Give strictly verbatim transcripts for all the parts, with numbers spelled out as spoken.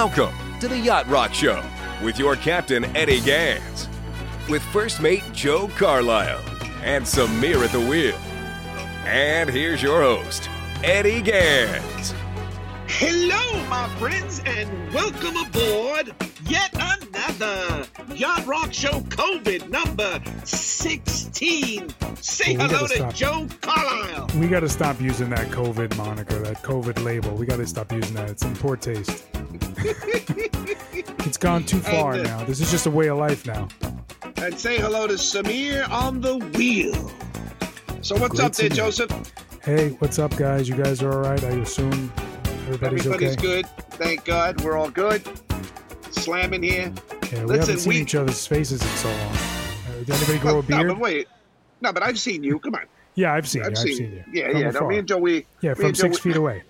Welcome to the Yacht Rock Show with your captain, Eddie Gans, with first mate Joe Carlisle and Samir at the wheel. And here's your host, Eddie Gans. Hello, my friends, and welcome aboard yet another Yacht Rock Show COVID number sixteen. Say well, hello to stop. Joe Carlisle. We got to stop using that COVID moniker, that COVID label. We got to stop using that. It's in poor taste. It's gone too far and, uh, now. This is just a way of life now. And say hello to Samir on the wheel. So what's Great up there, Samir. Joseph? Hey, what's up, guys? You guys are all right? I assume everybody's, Everybody's okay? good. Thank God. We're all good. Slamming here. Yeah, we Listen, haven't seen we- each other's faces in so long. Uh, did anybody grow a No, beard? but wait. No, but I've seen you. Come on. Yeah, I've seen I've you. seen, I've seen you. Yeah, From yeah. No, afar. me and Joe, we... Yeah, me from and Joe, six we- feet away.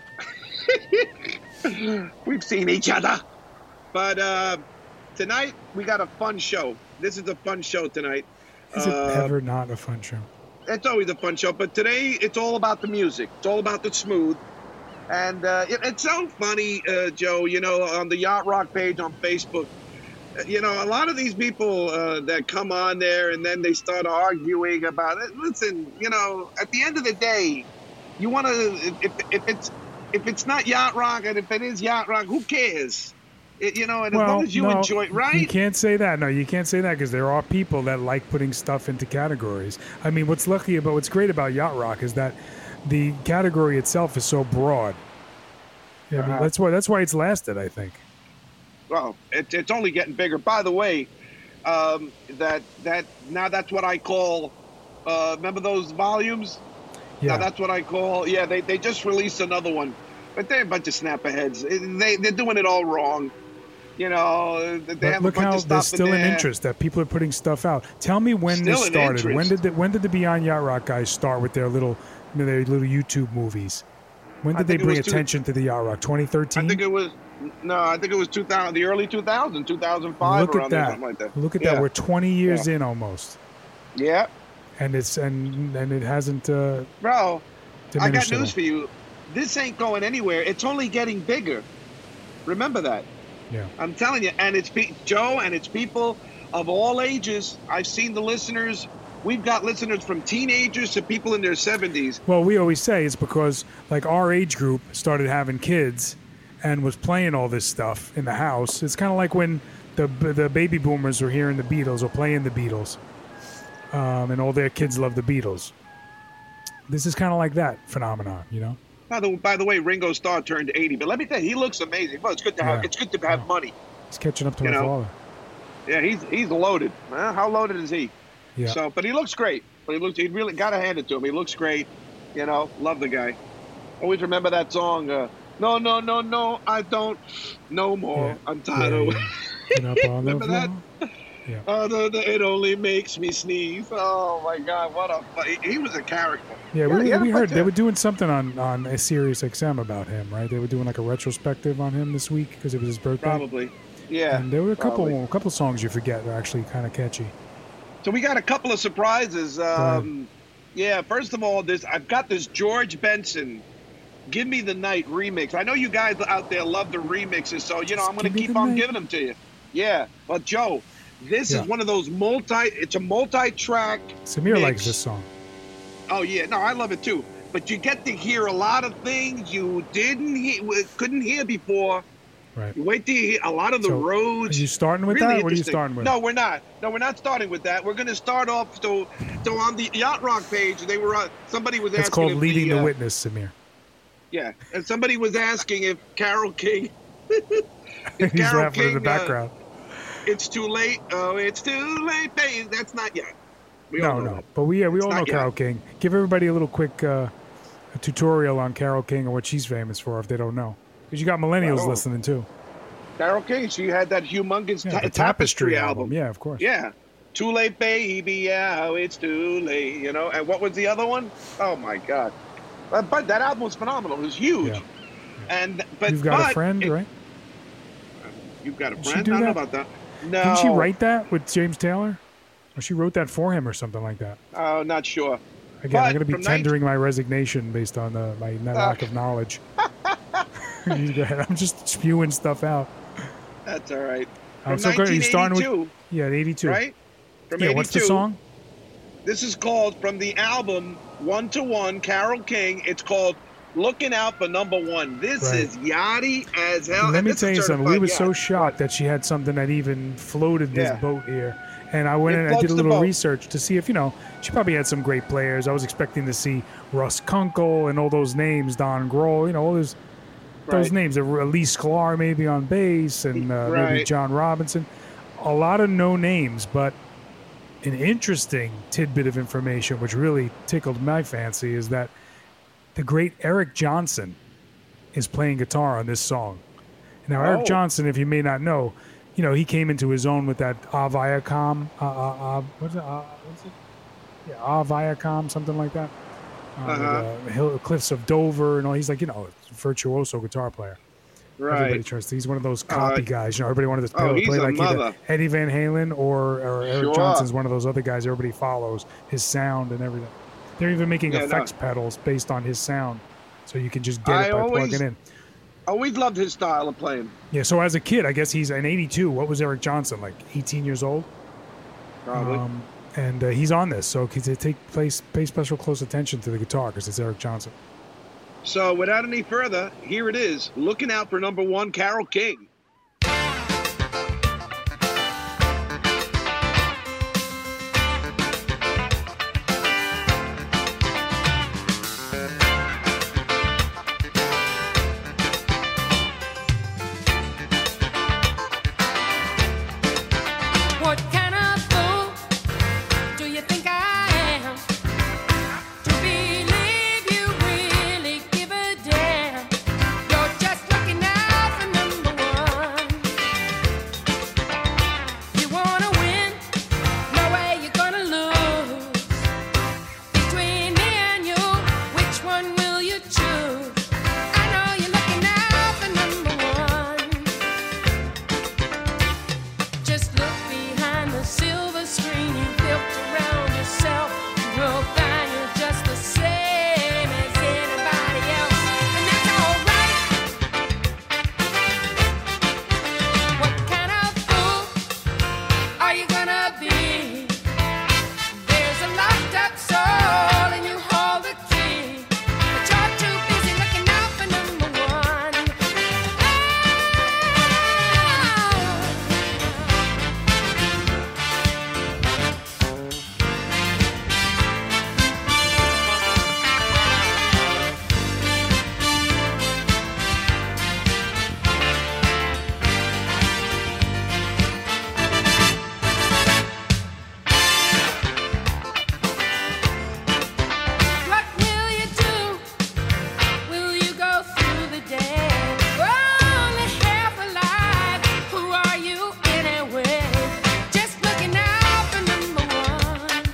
We've seen each other. But uh, tonight, we got a fun show. This is a fun show tonight. Is it Uh, ever not a fun show? It's always a fun show. But today, it's all about the music. It's all about the smooth. And uh, it, it's so funny, uh, Joe, you know, on the Yacht Rock page on Facebook, uh, you know, a lot of these people uh, that come on there and then they start arguing about it. Listen, you know, at the end of the day, you want to, if, if it's if it's not Yacht Rock and if it is Yacht Rock, who cares? It, you know, and as well, long as you no, enjoy it, right? You can't say that. No, you can't say that because there are people that like putting stuff into categories. I mean, what's lucky about, what's great about Yacht Rock is that the category itself is so broad. Yeah, I mean, Uh-huh. that's why that's why it's lasted, I think. Well, it, it's only getting bigger. By the way, um, that that now that's what I call. Uh, remember those volumes? Yeah, Now that's what I call. Yeah, they, they just released another one, but they're a bunch of snapperheads. They they're doing it all wrong. You know, they but have look a bunch how of stuff there's still in an there. interest that people are putting stuff out. Tell me when Still this an started. When interest. did the, when did the Beyond Yacht Rock guys start with their little their little YouTube movies? When I did they think it bring was two- attention to the Yacht Rock? twenty thirteen. I think it was no, I think it was two thousand, the early two thousand, two thousand five, Look around at there, that. something like that. Look at yeah. that. We're twenty years in almost, Yeah, and it's and and it hasn't uh, bro. I got diminished at news all. for you. This ain't going anywhere. It's only getting bigger. Remember that. Yeah. I'm telling you, and it's pe- Joe, and it's people of all ages. I've seen the listeners. We've got listeners from teenagers to people in their seventies. Well, we always say it's because like our age group started having kids and was playing all this stuff in the house. It's kind of like when the the baby boomers were hearing the Beatles or playing the Beatles, um, and all their kids love the Beatles. This is kind of like that phenomenon, you know. By the, by the way, Ringo Starr turned eighty, but let me tell you, he looks amazing. Well, it's good to have. Yeah. It's good to have money. He's catching up to You my know, father. Yeah, he's he's loaded. Well, how loaded is he? Yeah. So, but he looks great. But he looks. He really got to hand it to him. He looks great. You know, love the guy. Always remember that song. Uh, no, no, no, no, I don't. No more. Yeah. I'm tired of. Yeah, yeah. Get up on the Remember that? floor. Yeah. Oh, the, the, it only makes me sneeze. Oh my God, what a he, he was a character. Yeah, we, yeah, we but, heard uh, they were doing something on on a Sirius X M about him, right? They were doing like a retrospective on him this week because it was his birthday. Probably. Yeah. And there were a couple probably. a couple songs you forget are actually kind of catchy. So we got a couple of surprises. Um, yeah, first of all, this I've got this George Benson, "Give Me the Night" remix. I know you guys out there love the remixes, so you know Just I'm going give to me keep the on night. giving them to you. Yeah, but Joe, this Yeah. is one of those multi. It's a multi-track. Samir mix. likes this song. Oh yeah, no, I love it too. But you get to hear a lot of things you didn't hear, couldn't hear before. Right. You wait till you hear a lot of the So, roads. Are you starting with Really that? What are you interesting. starting with? No, we're not. No, we're not starting with that. We're going to start off. So, so on the Yacht Rock page, they were uh, somebody was It's asking. called if Leading the, uh, Witness, Samir. Yeah, and somebody was asking if Carol King. if He's Carol laughing in King, the background. Uh, it's too late. Oh, it's too late, babe. That's not yet. We all No, know no. that. But we, yeah, we It's all know not yet. Carole King. Give everybody a little quick uh, a tutorial on Carole King and what she's famous for if they don't know. Because you got millennials Oh. listening too. Carol King. She had that humongous Yeah, ta- the tapestry, album. Yeah, of course. Yeah. Too late, baby. Yeah, oh, it's too late. You know. And what was the other one? Oh my God. Uh, but that album was phenomenal. It was huge. Yeah. And but You've got but a friend, it- right? You've got a Did she friend. do I don't know that? about that. No. Didn't she write that with James Taylor? Or she wrote that for him or something like that. Oh, not sure. Again, But I'm going to be from nineteen tendering my resignation based on uh, my lack of knowledge. You go ahead. I'm just spewing stuff out. That's all right. I'm From so good. You starting with nineteen eighty-two, yeah, eighty-two, right? From Yeah, eighty-two. what's the song? This is called from the album One to One, Carole King. It's called Looking Out for Number One. This Right. is yachty as hell. Let and me this tell is you something. We certified were yacht. so shocked that she had something that even floated this Yeah. boat here. And I went It in and I did floats a the little boat. research to see if, you know, she probably had some great players. I was expecting to see Russ Kunkel and all those names, Don Grohl, you know, all those, those Right. names. Elise Sklar maybe on bass and uh, maybe Right. John Robinson. A lot of no names, but an interesting tidbit of information, which really tickled my fancy, is that the great Eric Johnson is playing guitar on this song. Now, Eric Oh. Johnson, if you may not know, you know, he came into his own with that Ah Viacom, uh, uh, uh, what's it, uh, what's it? Yeah, Ah Viacom, something like that. Uh, Uh-huh. with, uh, Hill, Cliffs of Dover and all. He's like, you know, virtuoso guitar player. Everybody Right. trusts. He's one of those copy Uh, guys. You know, everybody wanted to oh, play, he's play a like either mother. Eddie Van Halen or, or Eric Sure. Johnson's one of those other guys. Everybody follows his sound and everything. They're even making Yeah, no. effects pedals based on his sound, so you can just get I it by always- plugging in. Always loved his style of playing. Yeah. So as a kid, I guess he's in eighty-two. What was Eric Johnson like? eighteen years old. Probably. Um, and uh, he's on this, so could they take place, pay special close attention to the guitar because it's Eric Johnson. So without any further, here it is. Looking Out for Number One, Carole King. What kind of fool do you think I am to believe you really give a damn? You're just looking out for number one. You wanna win? No way you're gonna lose. Between me and you, which one will you choose? I know you're looking out for number one. Just look behind the silver screen you built around yourself. You'll find you're just the same as anybody else, and that's alright. What kind of fool are you gonna be? There's a locked up soul and you hold the key, but you're too busy looking out for number one. What will you do? Will you go through the day? Only half alive. Who are you anyway? Just looking out for number one.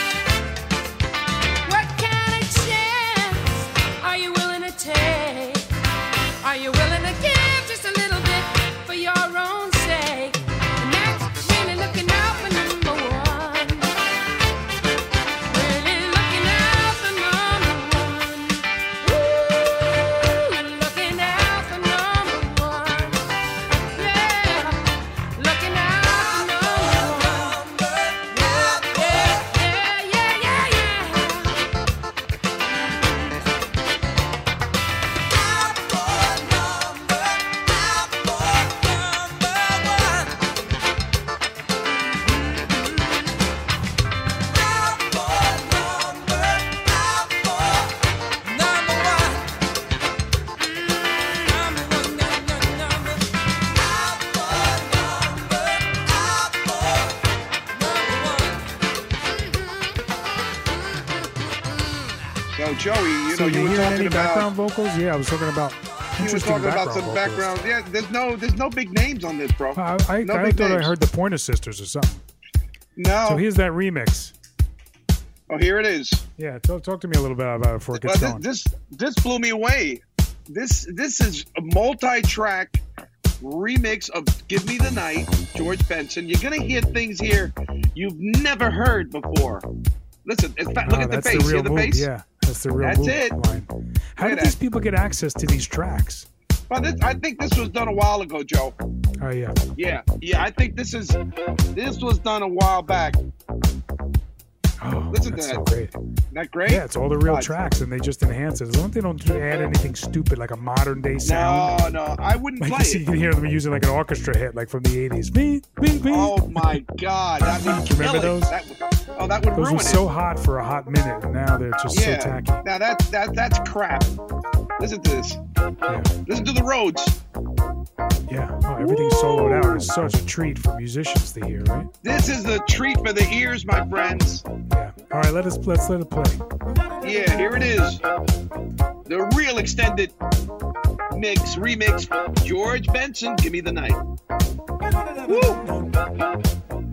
What kind of chance are you willing to take? Are you willing to give just a little bit for your own sake? And that's really looking out for number one. Really looking out for number one. Ooh, looking out for number one. Yeah, looking out for number one. Yeah, yeah, yeah, yeah, yeah. So Joey, you So know, you you were hear any talking background about vocals? Yeah, I was talking about you were interesting talking about some vocals. background. Yeah, there's no there's no big names on this, bro. I, I, no I big thought I names. heard the Pointer Sisters or something. No. So here's that remix. Oh, here it is. Yeah, talk, talk to me a little bit about it before it Well, gets thi- going. this this blew me away. This this is a multi-track remix of "Give Me the Night," George Benson. You're gonna hear things here you've never heard before. Listen, in fact, look Oh, at the that's bass. the real Hear the move. bass? Yeah, that's the real That's move it. line. How Look did at these that. people get access to these tracks? But this, I think this was done a while ago, Joe. Oh yeah. Yeah, yeah. I think this is this was done a while back. Oh, Listen that's to so that. great. Isn't that great? Yeah, it's all the real God. tracks, and they just enhance it. As long as they don't do- add anything stupid like a modern day sound. No, no, I wouldn't Like play you, see, you it. can hear them using like an orchestra hit, like from the eighties. Me, me, me. Oh my God, that would Do you remember kill it. those? That would, oh, that would Those ruin were it. so hot for a hot minute, and now they're just yeah. so tacky. Now that's that that's crap. Listen to this. Yeah, Listen to the Rhodes. yeah. Oh, everything's soloed out. It's such a treat for musicians to hear, right? This is the treat for the ears, my friends. Yeah. All right, let us let's let it play. Yeah, here it is. The real extended mix, remix. George Benson, Give Me the Night. Woo!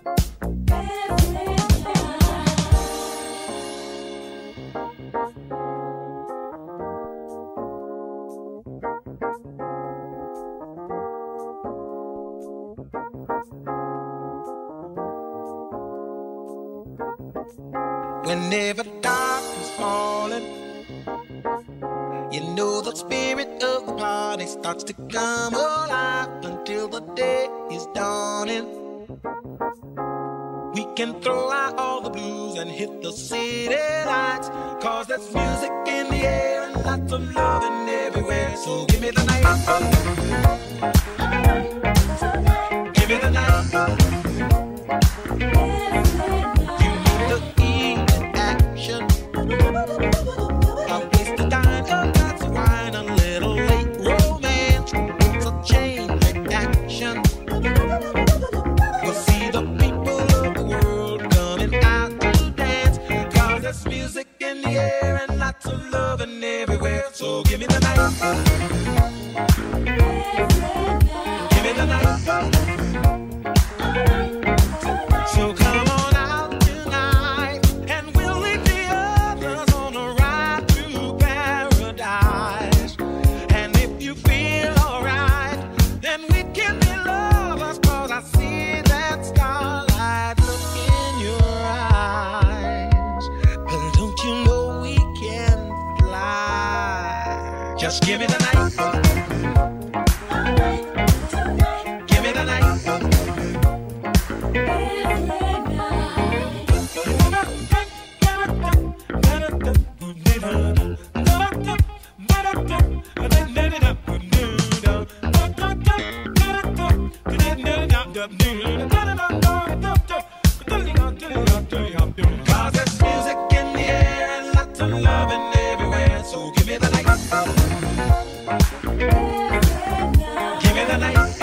Whenever darkness falling, you know the spirit of the party starts to come alive until the day is dawning. We can throw out all the blues and hit the city lights, cause there's music in the air and lots of loving everywhere. So give me the night. Give me the night. So give me the night. Give me the night. So come on out tonight, and we'll leave the others on a ride to paradise. And if you feel alright, then we can be lovers, cause I see that starlight look in your eyes. But don't you know we can fly? Just give me the night. Give me the night. Cause there's music in the air and lots of loving everywhere. So give me the night. Give me the night.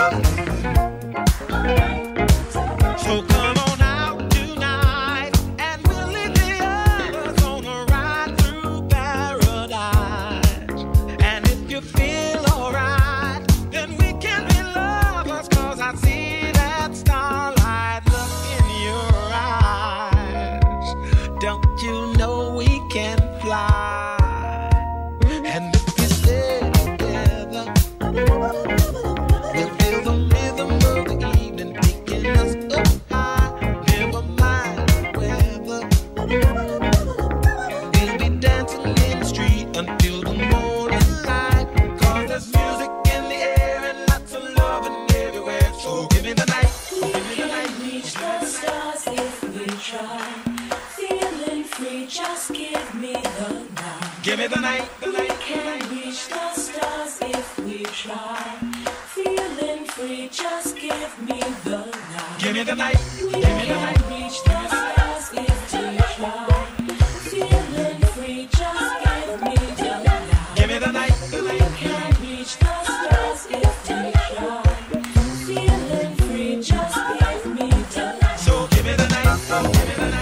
So come on out tonight, and we'll leave the others on a ride through paradise. And if you feel alright, then we can be lovers, cause I see that starlight look in your eyes. Don't you know we can fly? And if we stay together, we'll feel the rhythm of the evening taking us up high. Never mind the weather, we'll be dancing in the street until the morning light. Cause there's music in the air and lots of loving everywhere. So give me the night. Give me the night. Reach the stars if we try. Feeling free, just give me the night. Give me the night. The We night. can reach the stars if we try. Feeling free, just give me the night. Give me the night. We Give me the night. can reach the stars if we try. Feeling free, just give me the night. Give me the night. The We night. can reach the stars if we try. Feeling free, just give me the night. So give me the night. Give me the night.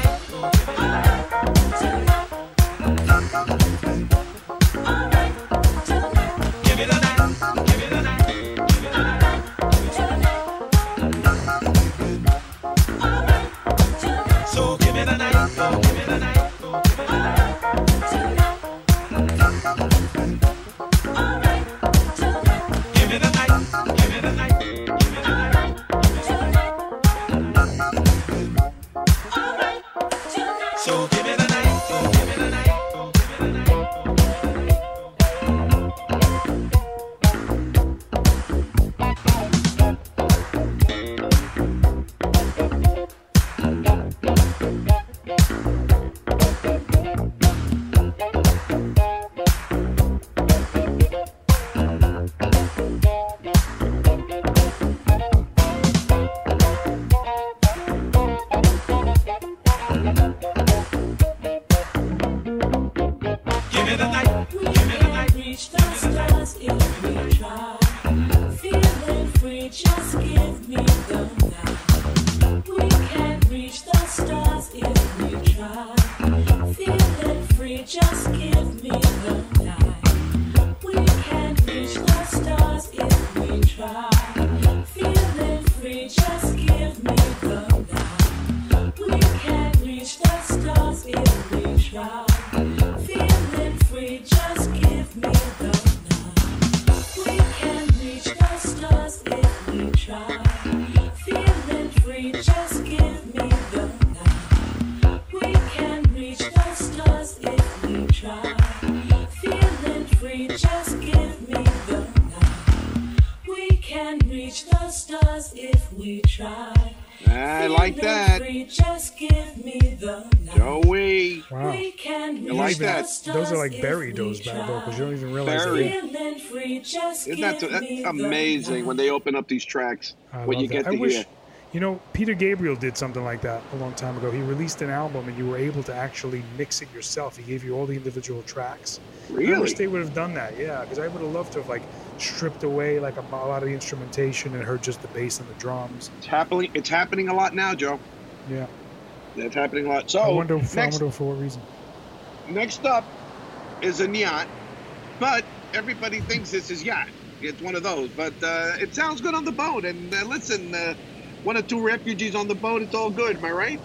Give me the night. Give me the night. Give me the night. So give me the night. Give me the night. Give me the night. Give me the night. Give me the night. So give me the night. Give me the night. Give me the night. stars if we try. Feeling free, just give me the night. We can reach the stars if we try. Feeling free, just give me the night. We can reach the stars if we try. Feeling free, just give me the night. We can reach the stars if we try. Feeling free, just give me the night. We can reach the stars if we try. Feeling free, just give me the night. We can reach the stars if we try. I like Feeling that. free, just give me the night. Joey. Wow. We can You like reach that? the stars Those are like if buried, we those bad try. vocals. You don't even realize Buried. they're Feeling free, just Isn't that give that's me the amazing when night. they open up these tracks? I What love you that. get I to wish, hear. you know, Peter Gabriel did something like that a long time ago. He released an album and you were able to actually mix it yourself. He gave you all the individual tracks. I wish Really? they would have done that, yeah, because I would have loved to have like stripped away like a, a lot of the instrumentation and heard just the bass and the drums. It's happening. It's happening a lot now, Joe. Yeah, It's happening a lot. So I wonder, if, I next, wonder for what reason. next up is a yacht, but everybody thinks this is yacht. It's one of those, but uh, it sounds good on the boat. And uh, listen, uh, one or two refugees on the boat, it's all good. Am I right?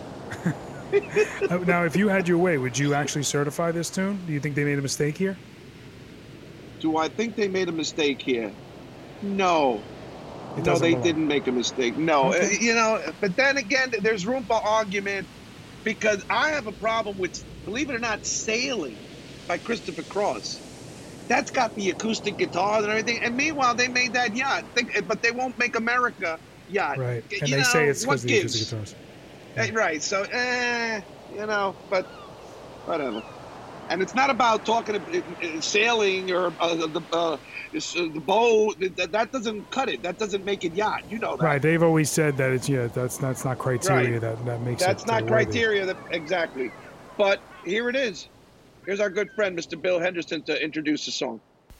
Uh, now, if you had your way, would you actually certify this tune? Do you think they made a mistake here? Do I think they made a mistake here? No. It No, doesn't they belong. didn't make a mistake. No, Okay. Uh, you know. But then again, there's room for argument because I have a problem with, believe it or not, "Sailing" by Christopher Cross. That's got the acoustic guitars and everything. And meanwhile, they made that yacht. Think, but they won't make America yacht. Right, You and they know, say it's what because of the gives? acoustic guitars. Eh, right. So, eh, you know, but whatever. And it's not about talking uh, uh, sailing or uh, the uh, this, uh, the boat. That, that doesn't cut it. That doesn't make it yacht. You know that. Right, they've always said that it's yeah, that's that's not criteria Right. that that makes That's it. not uh, worthy. criteria. That, exactly. But here it is. Here's our good friend, Mister Bill Henderson, to introduce the song.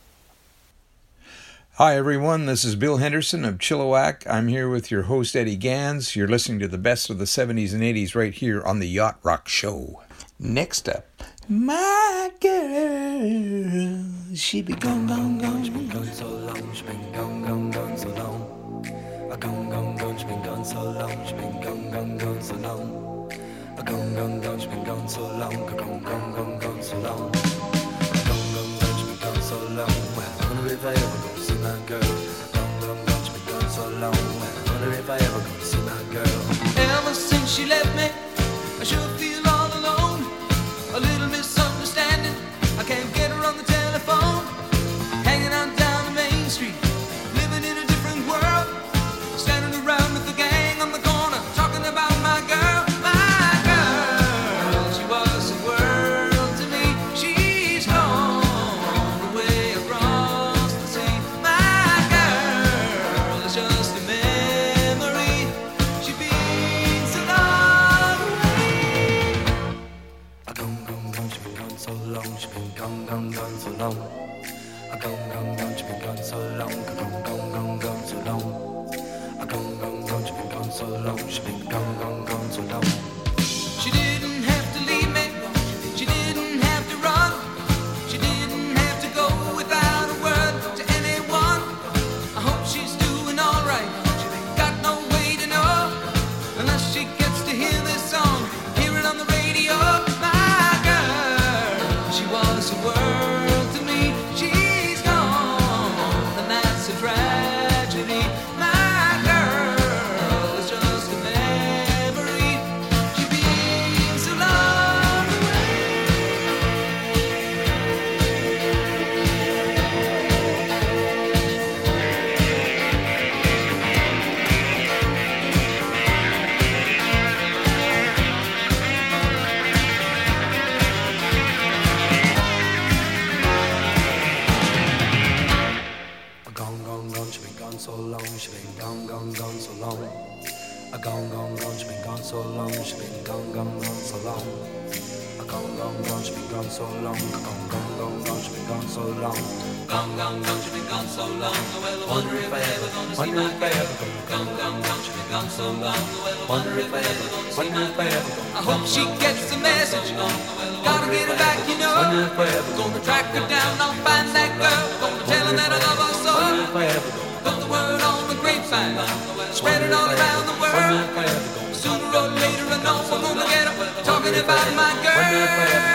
Hi, everyone. This is Bill Henderson of Chilliwack. I'm here with your host, Eddie Gans. You're listening to the best of the seventies and eighties right here on the Yacht Rock Show. Next up, my girl, she be gone, gone, gone. She been gone so long, she been gone, gone, gone so long. A gone, gone, gone, she been gone so long, she been gone, gone, gone so long. A gone, gone, gone, she been gone so long, a gone, gone, gone, gone so long. A gone, gone, gone, she been gone so long. Well, I wonder if I ever gonna see my girl. A gone, gone, gone, she been gone so long. Well, I wonder if I ever gonna see my girl. Ever since she left me, I sure feel all alone. A little misunderstanding, I can't get her on the telephone. Hanging out down the main street, living in a different world. Standing around with the gang on the corner, talking about my girl, my girl. She was the world to me. She's gone away across the sea. My girl is just a memory. She's been so long away. A gone, gone, gone, she been gone so long. She been gone, gone, gone so long. A gone, gone, gone, she been gone so long. A gone, gone, gone, gone so long. A gone, gone, gone, she been gone so long. She been gone, gone, gone so long. She didn't have to leave me. She didn't have to run. She didn't have to go without a word to anyone. I hope she's doing all right. She got no way to know unless she gets to hear this song, hear it on the radio. My girl, she was the world to me. She's gone, and that's a tragedy. My girl is just a memory. She's been so long away. A gone, gone, gone, she been gone so long, she been gone, gone, gone so long. A gone, gone, gone, she been gone so long, she been gone, gone, gone so long. A Gone, gone, gone, she's been gone so long. Gone, gone, gone, gone, she's been gone so long. Gone, gone, gone, she's been gone so long. Well, I wonder if I ever gonna see my girl. Gone, gone, gone, she's been gone so long. Wonder if I ever, wonder if I ever. I hope she gets the message. Gotta get her back, you know. Gonna track her down, I'll find that girl. Gonna tell her that I love her so. Put the word on the grapevine, spread it all around the world. Sooner or later I know I'm gonna get her talking about my girl.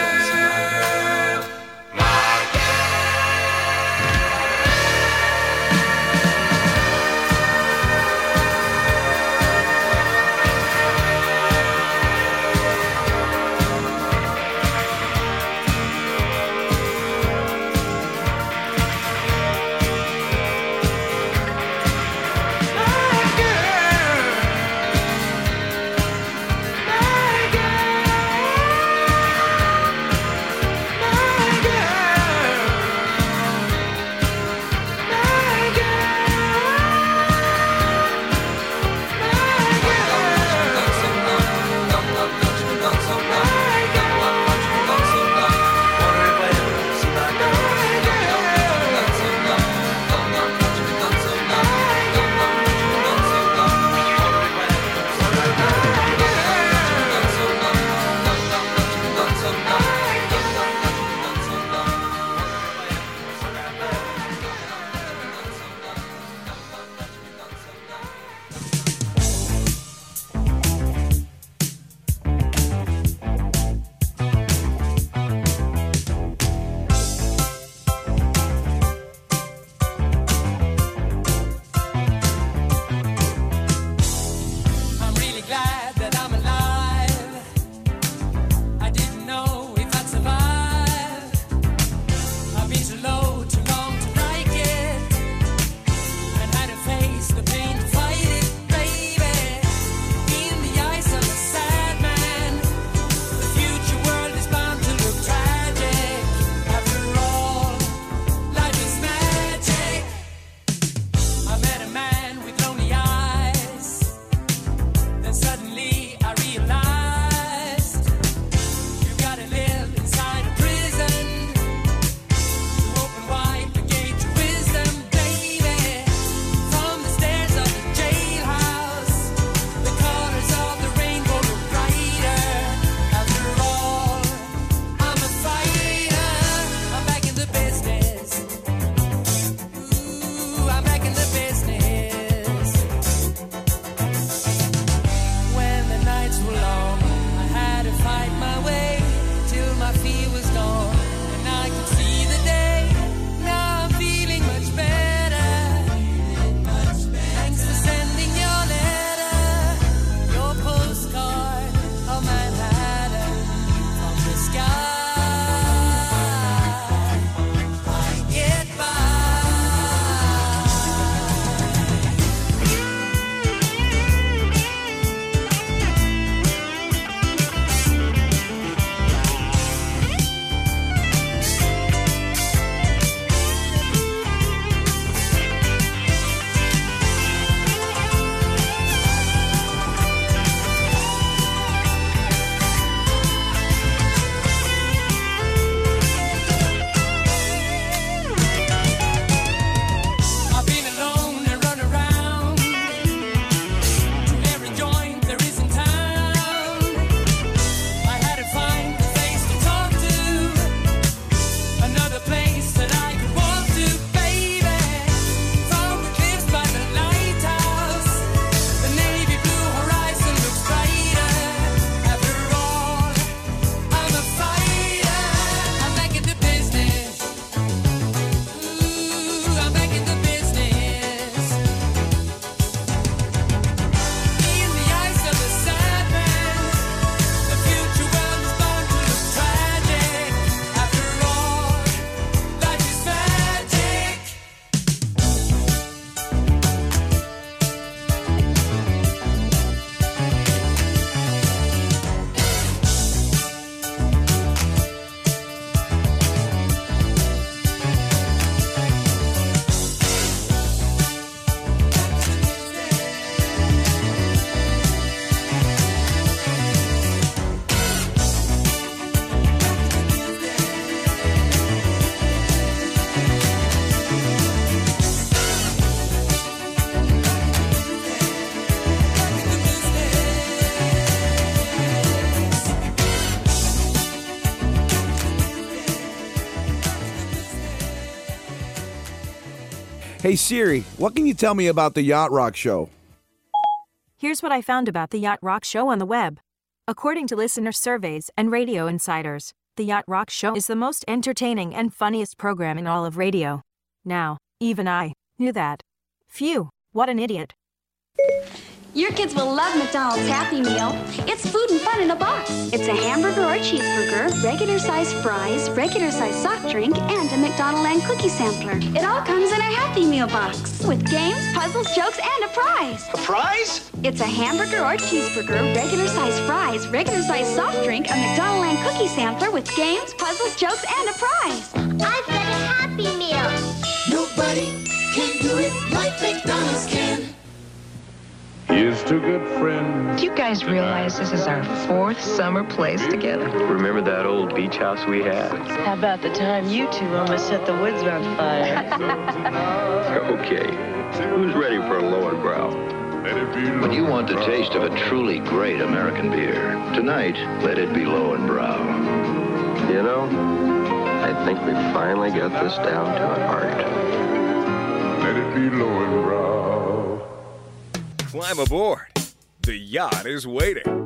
Hey Siri, what can you tell me about the Yacht Rock Show? Here's what I found about the Yacht Rock Show on the web. According to listener surveys and radio insiders, the Yacht Rock Show is the most entertaining and funniest program in all of radio. Now, even I knew that. Phew, what an idiot. Your kids will love McDonald's Happy Meal. It's food and fun in a box. It's a hamburger or cheeseburger, regular-sized fries, regular-sized soft drink, and a McDonaldland cookie sampler. It all comes in a Happy Meal box with games, puzzles, jokes, and a prize. A prize? It's a hamburger or cheeseburger, regular-sized fries, regular-sized soft drink, a McDonaldland cookie sampler with games, puzzles, jokes, and a prize. I've got a Happy Meal. Nobody can do it like McDonald's can. Here's to good friends. Do you guys realize this is our fourth summer place together? Remember that old beach house we had? How about the time you two almost set the woods on fire? Okay, who's ready for a Lowenbrow? When you want the taste of a truly great American beer, tonight, let it be Lowenbrow. You know, I think we finally got this down to an art. Let it be Lowenbrow. Climb aboard. The yacht is waiting.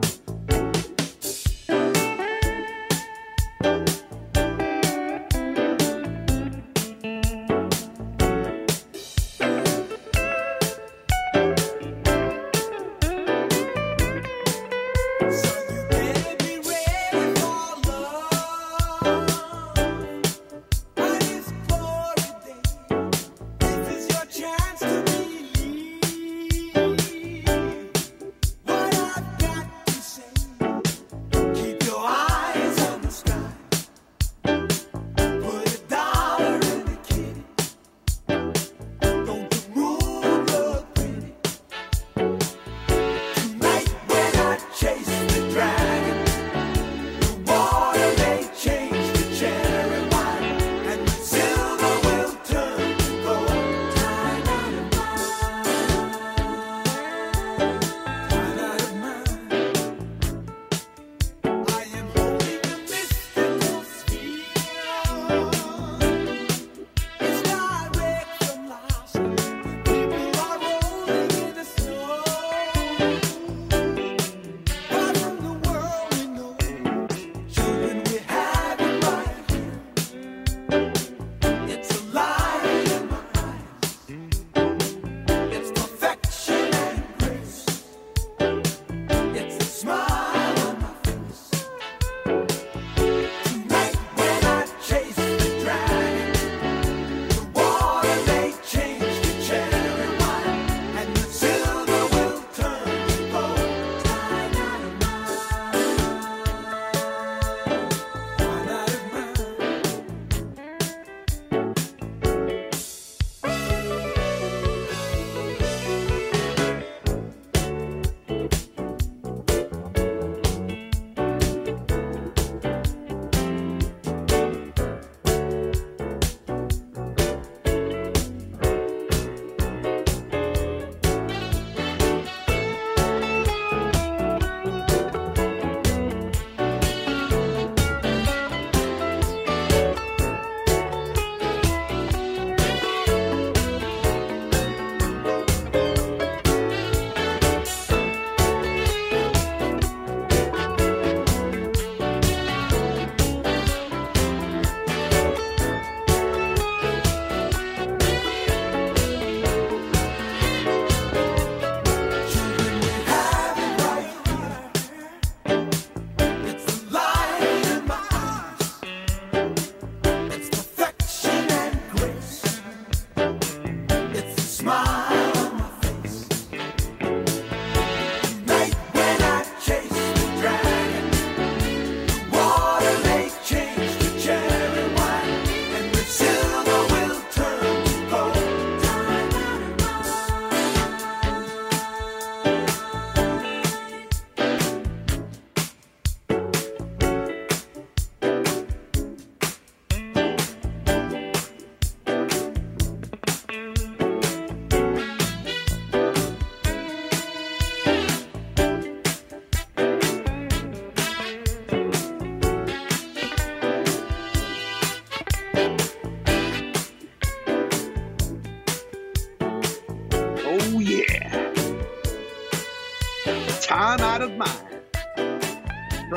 What I've got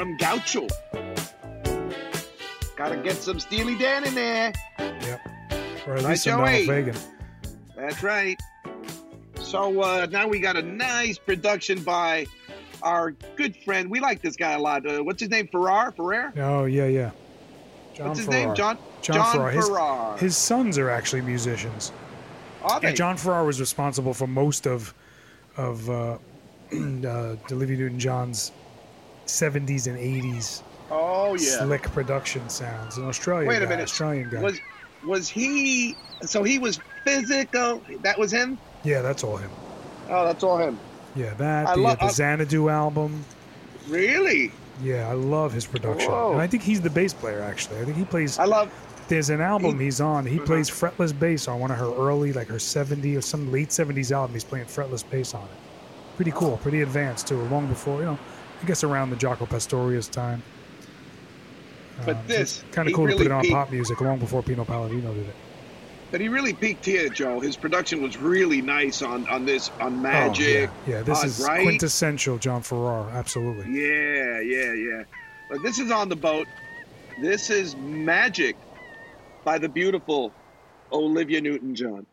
from Gaucho. Gotta get some Steely Dan in there. Yep. Or at Right, least some Donald Joey? Fagen. That's right. So uh, now we got a nice production by our good friend. We like this guy a lot. Uh, what's his name? Farrar? Ferrer? Oh, yeah, yeah. John What's his Farrar. name? John? John, John Farrar. His, Farrar. his sons are actually musicians. Are they? Yeah, John Farrar was responsible for most of of uh, uh, Olivia Newton-John's seventies and eighties Oh, yeah. slick production sounds. An Australian Wait a guy, minute. Australian guy. Was was he? So he was physical. That was him. Yeah, that's all him. Oh, that's all him. Yeah, that, I the, lo- the I- Xanadu album. Really? Yeah, I love his production. Whoa. And I think he's the bass player, actually. I think he plays... I love... There's an album he's on. He Uh-huh. plays fretless bass on one of her early, like her seventies or some late seventies album. He's playing fretless bass on it. Pretty cool. Pretty advanced, too. Long before, you know, I guess around the Jaco Pastorius time. But this, Kind he of cool to really put it on peaked. pop music long before Pino Palladino did it. But he really peaked here, Joe. His production was really nice on, on this, on Magic. Oh, yeah. yeah, this on is Right. quintessential John Farrar. Absolutely. Yeah, yeah, yeah. But this is On the Boat. This is Magic by the beautiful Olivia Newton-John.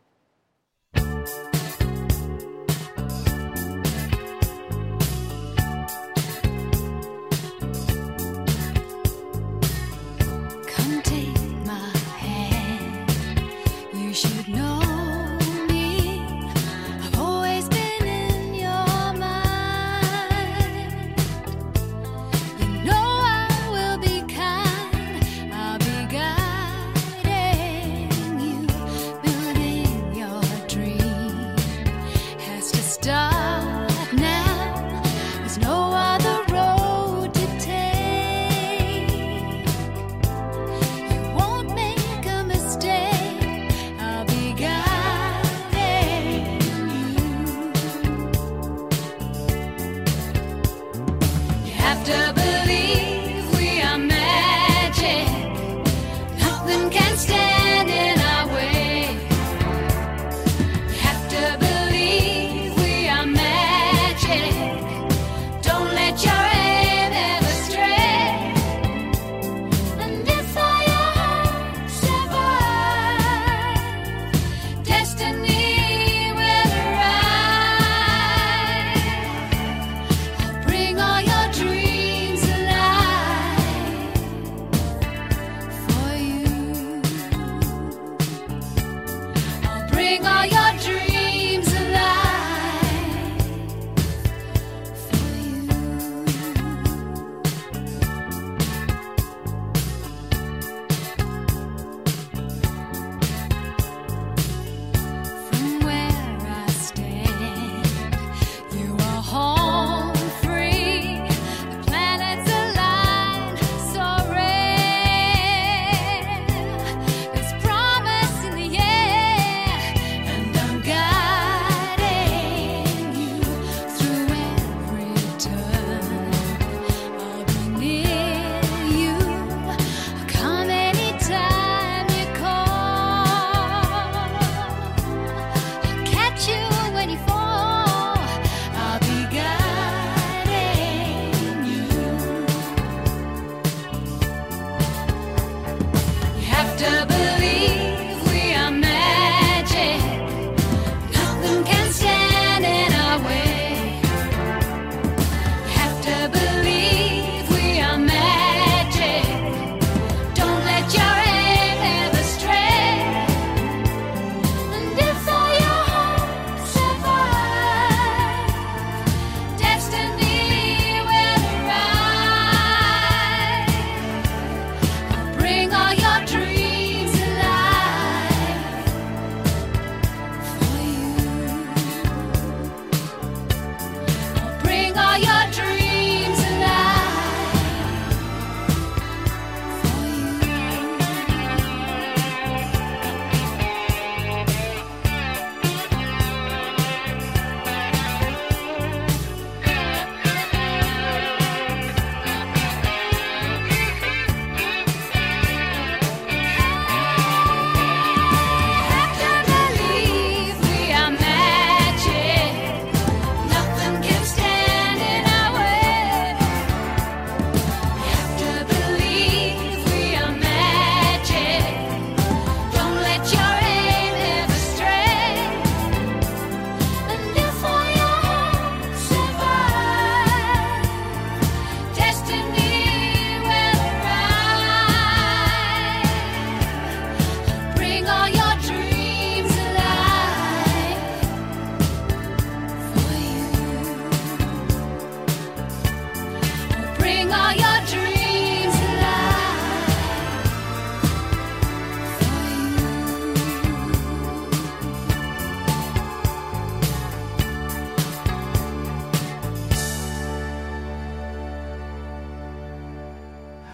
Come take my hand. You should know me. I've always been in your mind. You know I will be kind. I'll be guiding you, building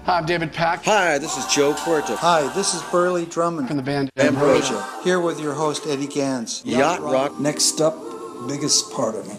Hi, I'm David Pack. Hi, this is Joe Corta. Hi, this is Burley Drummond From the band Ambrosia. Here with your host, Eddie Gans. Yacht Rock. Next up, biggest part of me.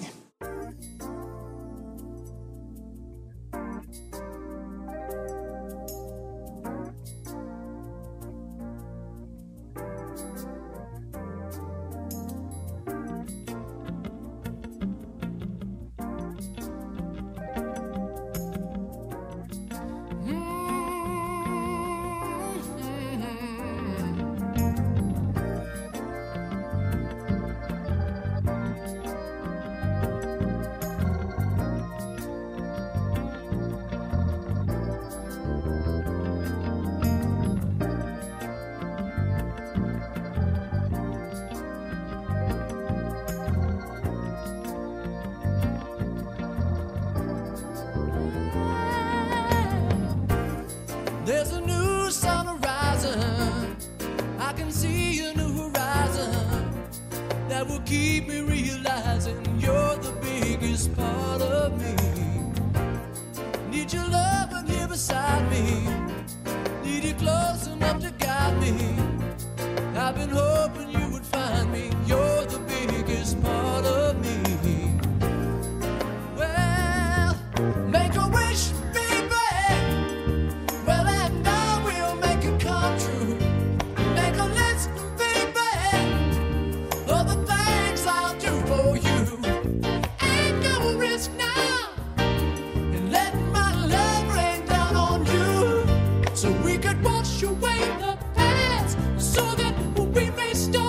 There's a new sun rising. I can see a new horizon that will keep me realizing you're the biggest part of me. Need your love and here beside me. Need you close enough to guide me. I've been hoping you would find me. You're the biggest part of me. Well, make a wish, baby. Well, and I will make it come true. Make a list, baby, of the things I'll do for you. Ain't no risk now in letting my love rain down on you, so we could wash away the past, so that we may start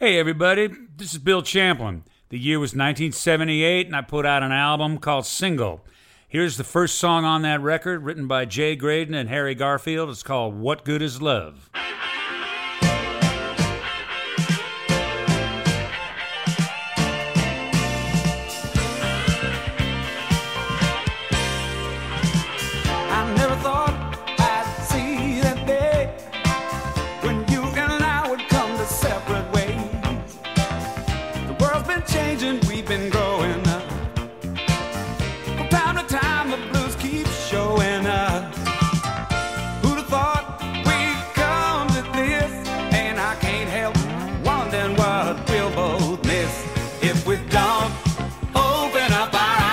Hey everybody, this is Bill Champlin. The year was nineteen seventy-eight and I put out an album called Single. Here's the first song on that record, written by Jay Graydon and Harry Garfield. It's called What Good Is Love? I never thought I'd see that day when you and I would come to separate ways. The world's been changing, we've been growing up. From time to time, the blues keep showing up. Who'd have thought we'd come to this? And I can't help wondering what we'll both miss if we don't open up our eyes.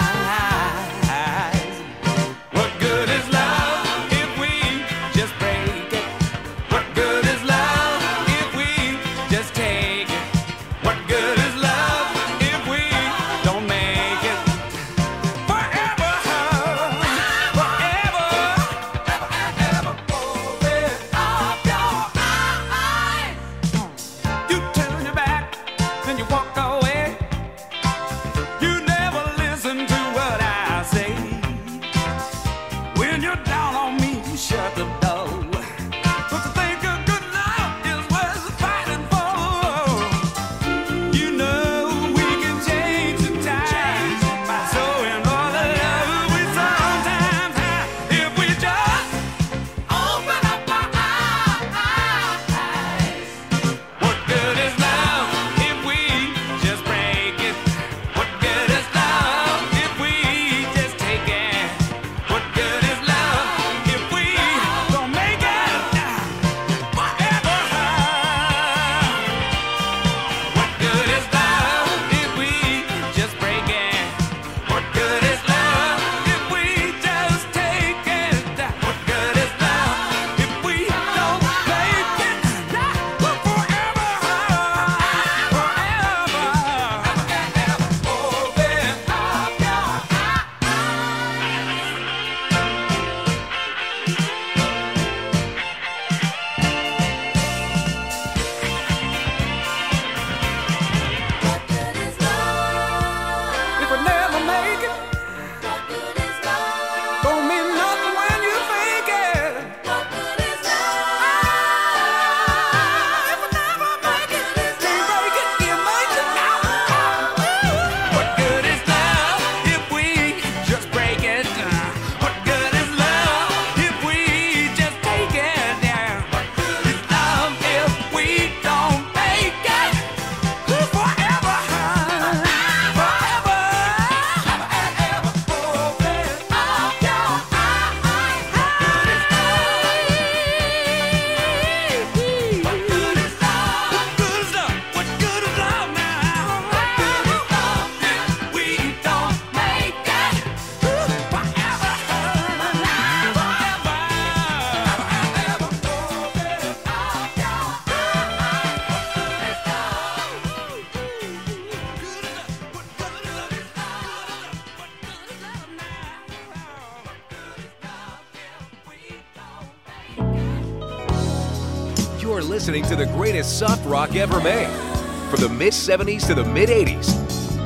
You're listening to the greatest soft rock ever made, from the mid seventies to the mid eighties,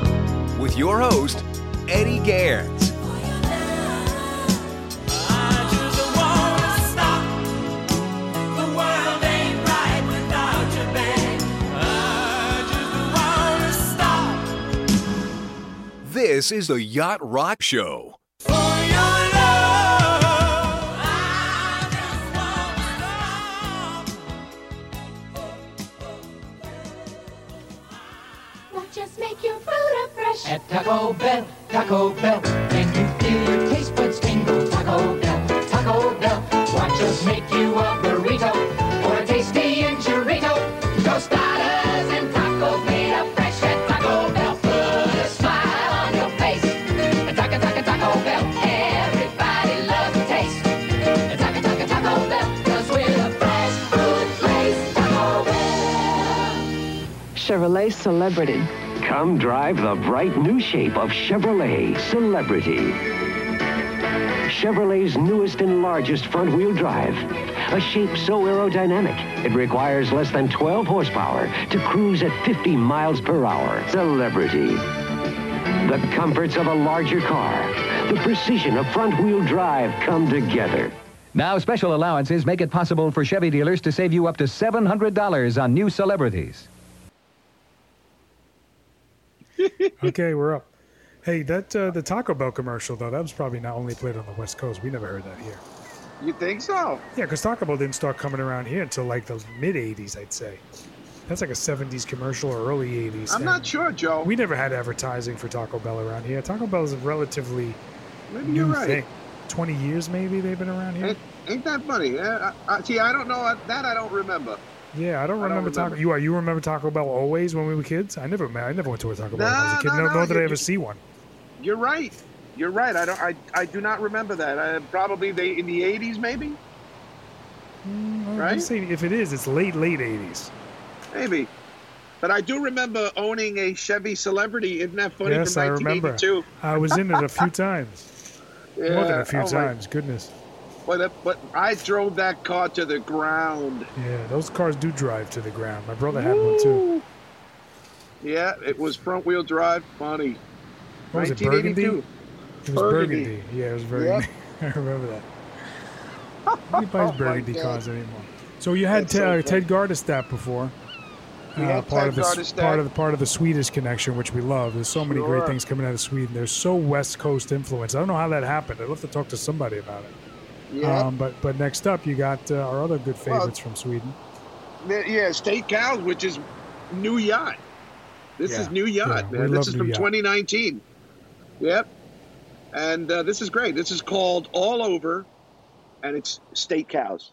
with your host, Eddie Gans. This is the Yacht Rock Show. Just make your food fresh at Taco Bell, Taco Bell. Can you feel your taste buds tingle? Taco Bell, Taco Bell. Watch us make you a burrito or a tasty enchilada. Tostadas and tacos made up fresh at Taco Bell. Put a smile on your face. Taco, Taco, Taco Bell. Everybody loves the taste. Taco, Taco, Taco Bell. 'Cause we're the fresh food place. Taco Bell. Chevrolet Celebrity. Come drive the bright new shape of Chevrolet Celebrity. Chevrolet's newest and largest front-wheel drive. a shape so aerodynamic it requires less than twelve horsepower to cruise at fifty miles per hour. Celebrity. The comforts of a larger car, the precision of front-wheel drive come together. Now, special allowances make it possible for Chevy dealers to save you up to seven hundred dollars on new Celebrities. Okay, we're up. Hey, that uh, the Taco Bell commercial, though, that was probably not only played on the West Coast. We never heard that here. You think so? Yeah, because Taco Bell didn't start coming around here until like the mid-eighties, I'd say. That's like a seventies commercial or early eighties. I'm not sure, Joe. We never had advertising for Taco Bell around here. Taco Bell is a relatively Maybe new you're right. thing. twenty years maybe they've been around here. Ain't, ain't that funny? Yeah, I, I, see, I don't know. That I don't remember. Yeah, I don't I don't remember Taco. remember. You are you remember Taco Bell always when we were kids? I never I never went to a Taco Bell when I was Nah, a kid. no, No, no, nor did you- I ever you- see one. You're right. You're right. I don't. I, I do not remember that. I, probably they in the eighties, maybe. I'm Right? saying if it is, it's late late eighties. Maybe. But I do remember owning a Chevy Celebrity. Isn't that funny? Yes, from I remember. nineteen eighty-two. I was in it a few times. More than Yeah, a few oh my- times. Goodness. But, that- but I drove that car to the ground. Yeah, those cars do drive to the ground. My brother had one too. Yeah, it was front wheel drive. Funny. What was it, nineteen eighty-two. Burgundy? It was Burgundy. Burgundy. Yeah, it was Burgundy. I remember that. Nobody buys Oh, my Burgundy God. cars anymore. So you had That's Te- so uh, funny. Ted Gardestad before. We Uh, had part Ted of the s- Gardestad. part of the part of the Swedish connection, which we love. There's so many great Sure. things coming out of Sweden. There's so West Coast influence. I don't know how that happened. I'd love to talk to somebody about it. Yeah. Um, but but next up, you got uh, our other good Well- favorites from Sweden. Yeah, State Cows, which is New Yacht. This Yeah, is New Yacht, yeah, we man. love This is New from Yacht. twenty nineteen. Yep. And uh, this is great. This is called All Over, and it's State Cows.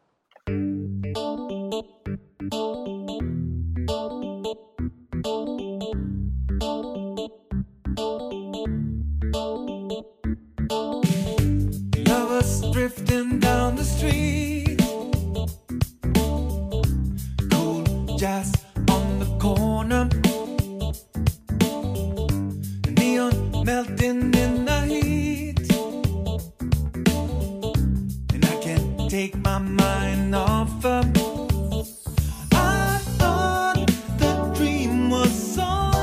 Lovers drifting down the street, cool jazz on the corner, neon melting in the heat, and I can't take my mind off her. I thought the dream was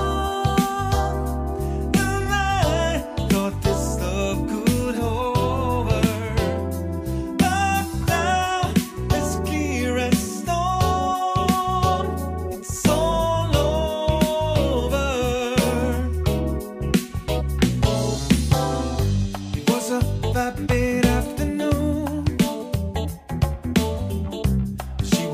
on, and I thought this love could hold her. But now it's clear as storm, it's all over. It was a vapid afternoon. She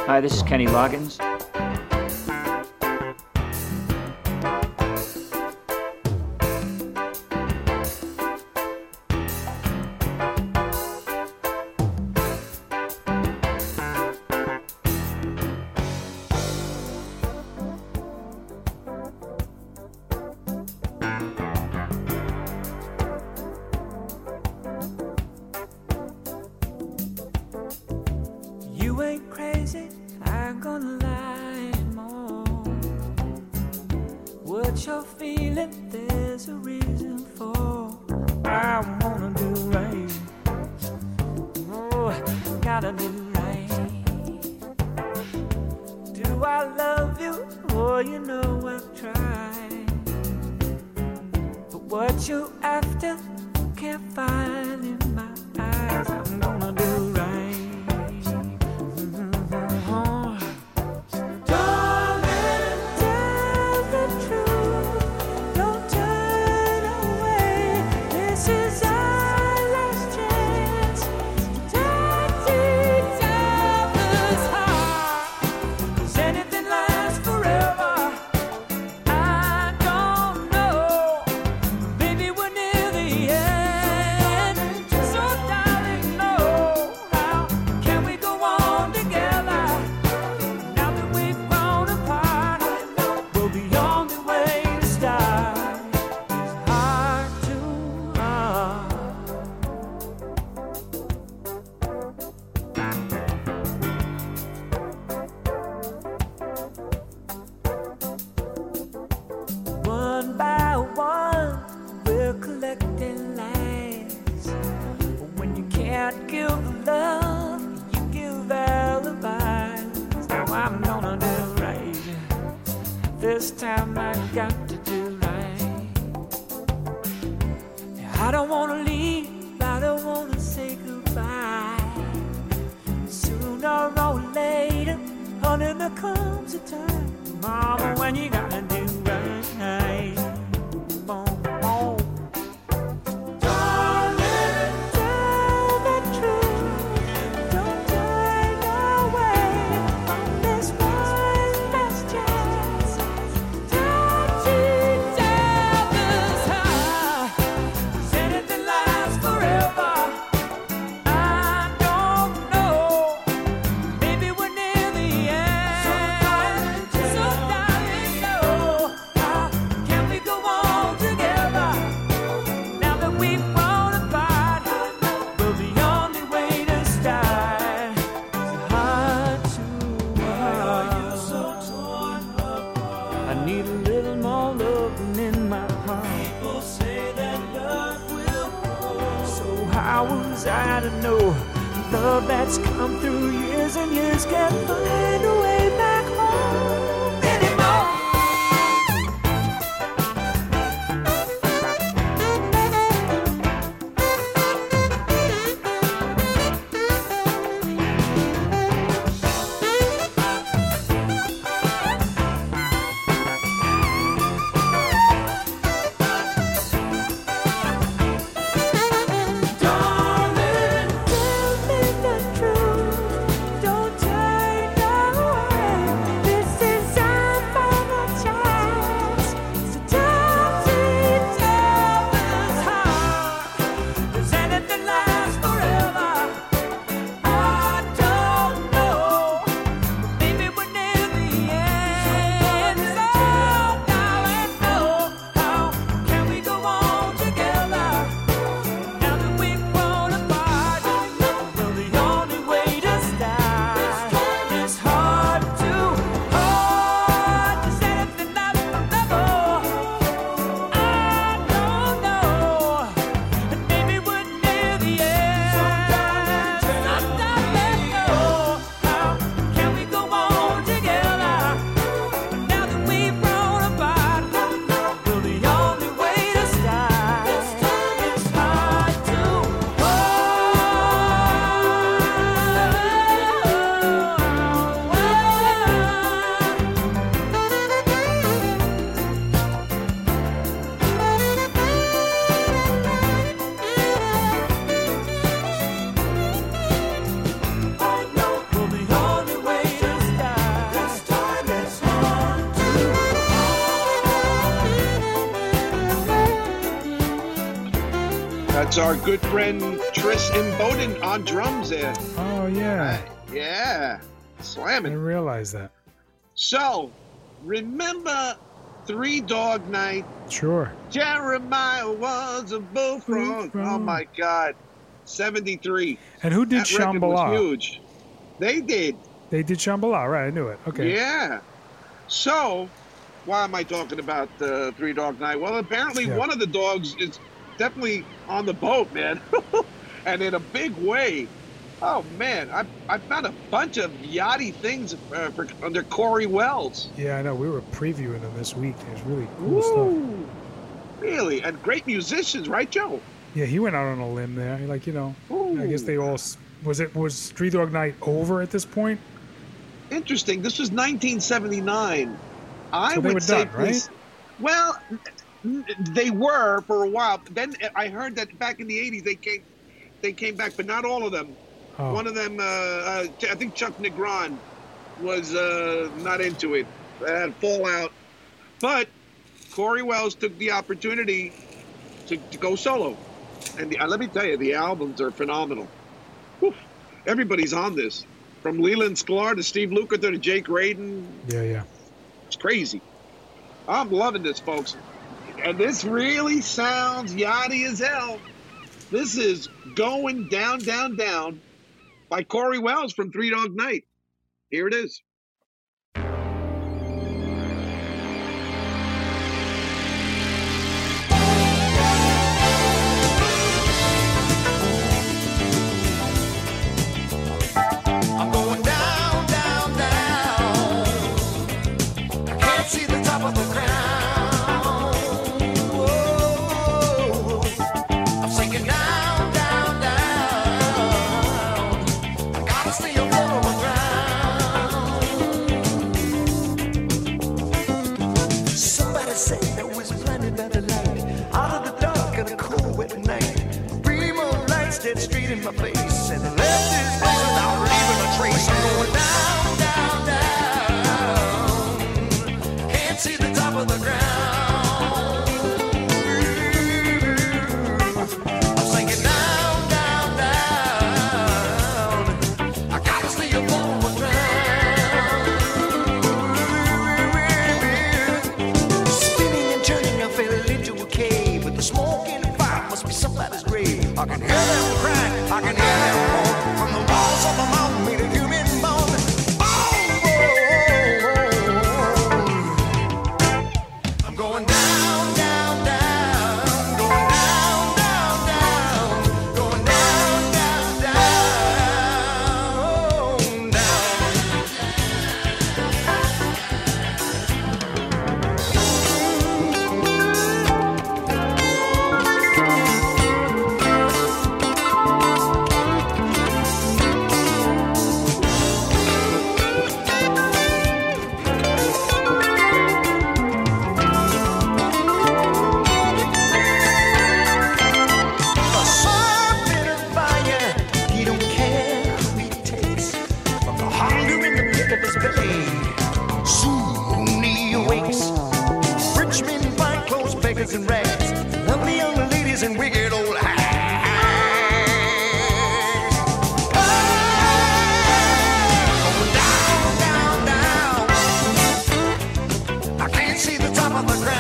Hi, this is Kenny Loggins. You ain't crazy, I'm gonna lie more. What you're feeling, there's a reason for. I wanna do right. Oh, gotta do right. Do I love you? Oh, you know I've tried. But what you after, can't find in my eyes. I'm gonna do right. One by one, we're collecting lies. When you can't give love, you give alibis. Now I'm gonna do right. This time I got to do right. I don't wanna leave, I don't wanna say goodbye. Sooner or later, honey, there comes a time, Mama, when you gotta do right. Boom, boom. Darling, tell the truth. Don't turn away from this one last chance. Don't you tell us how. 'Cause anything lasts forever. I don't know. Maybe we're near the end. So darling, so darling, no. How can we go on together? Now that we've grown apart, well, the only way to start is heart to heart. So torn apart. I need a little more loving in my heart. People say that love will grow. So how was I to know love that's come through years and years can't find a way back home anymore? Darling, tell me the truth. Don't turn away. That's our good friend Tris Imboden on drums there. Oh, yeah. Uh, yeah. I Slamming. didn't realize that. So, remember Three Dog Night? Sure. Jeremiah was a bullfrog. Oh, my God. seventy-three. And who did That record Shambhala? was huge. They did. They did Shambhala, right? I knew it. Okay. Yeah. So, why am I talking about uh, Three Dog Night? Well, apparently Yeah. one of the dogs is definitely on the boat, man. And in a big way. Oh, man. I I found a bunch of yachty things uh, for, under Corey Wells. Yeah, I know. We were previewing them this week. There's really cool stuff. Ooh. Really? And great musicians, right, Joe? Yeah, he went out on a limb there. Like, you know, I guess they all s- was it was Three Dog Night over at this point? Interesting. This was nineteen seventy-nine. I So they would were say, done, right? this- well, n- they were for a while. But then I heard that back in the eighties they came, they came back, but not all of them. Oh. One of them, uh, uh, I think Chuck Negron, was uh, not into it. They had fallout. But Corey Wells took the opportunity to, to go solo. And the, uh, let me tell you, the albums are phenomenal. Whew. Everybody's on this. From Leland Sklar to Steve Lukather to Jake Radin. Yeah, yeah. It's crazy. I'm loving this, folks. And this really sounds yachty as hell. This is Going Down, Down, Down by Corey Wells from Three Dog Night. Here it is. I'm going down, down, down. I can't see the top of the ground. Whoa. I'm sinking down, down, down. I gotta stay afloat on the ground. Somebody said I was blinded by the light, out of the dark and a cold wet night. Beam of light stared straight in my face and left this place without leaving a trace. I'm going down, down, down. Can't see the top of the ground. I'm sinking down, down, down. I gotta stay afloat on the ground. Spinning and turning, I fell into a cave, but the smoke and the fire must be somebody's grave. I can hear them cry, I can hear them moan from the walls of the mountain made of human bone. I'm going down, down, down, going down, down, down, going down, down, down, down. A serpent of fire, he don't care who he takes. From the hunger in the pit of his belly, soon he awakes. Rich men, fine clothes, beggars and rags, lovely young ladies and wicked old hags. Going down, down, down. I can't see the top of the ground.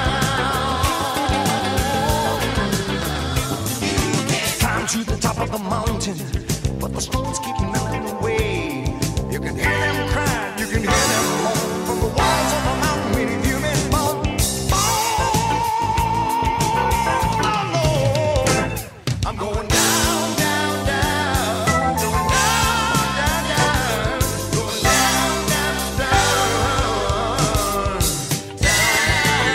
Climb to the top of the mountain, but the stones keep melting away. You can hear them cry, you can hear them moan from the walls of the mountain made of human bone. Oh Lord, I'm going down, down, down, going down, down, down, going down, down, down, down.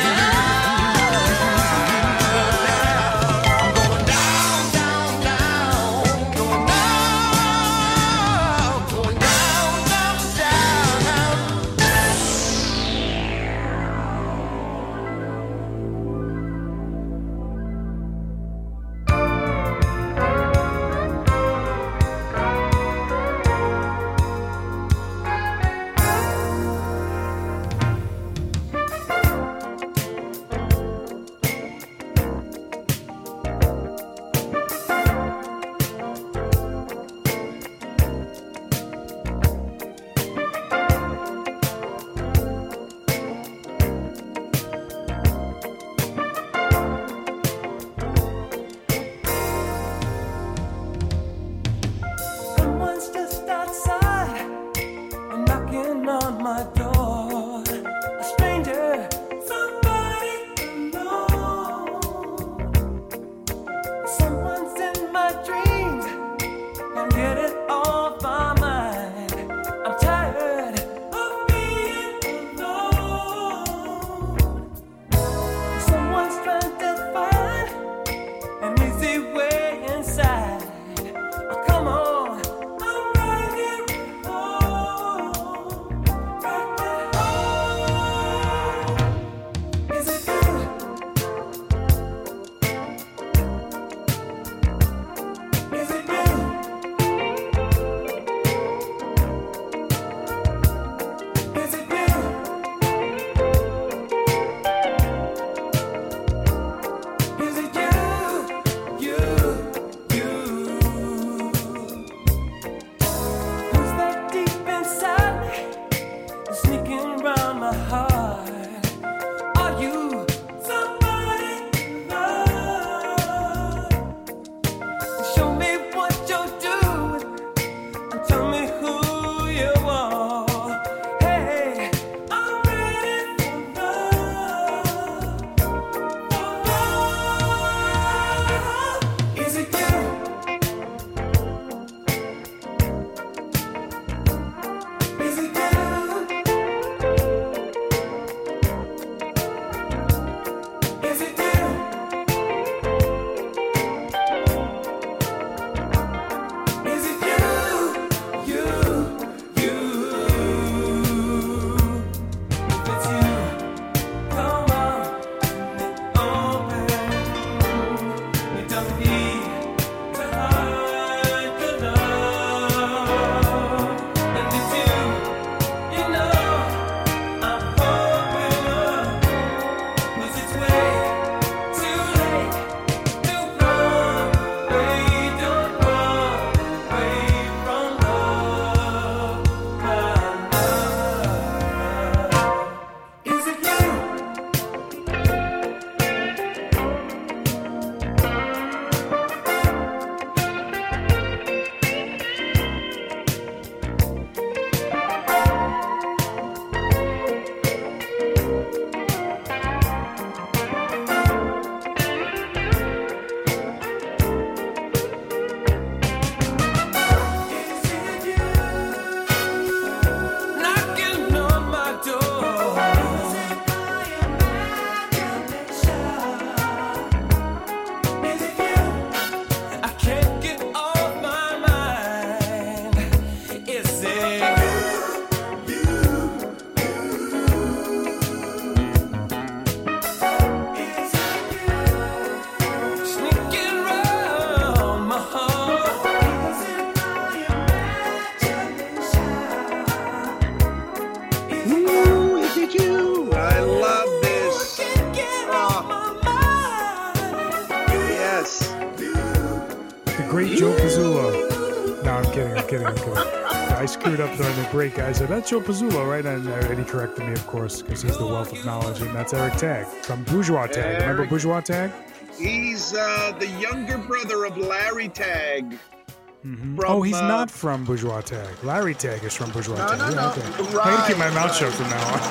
I screwed up during the break. I said, that's Joe Pizzulo, right? And Eddie corrected me, of course, because he's the wealth of knowledge. And that's Eric Tagg from Bourgeois Tagg. Remember Eric- Bourgeois Tagg? He's uh, the younger brother of Larry Tagg. Mm-hmm. From, Oh, he's uh, not from Bourgeois Tagg. Larry Tagg is from Bourgeois No, Tagg. no, Yeah, no. okay. I Right, gotta keep my mouth right. shut from now on.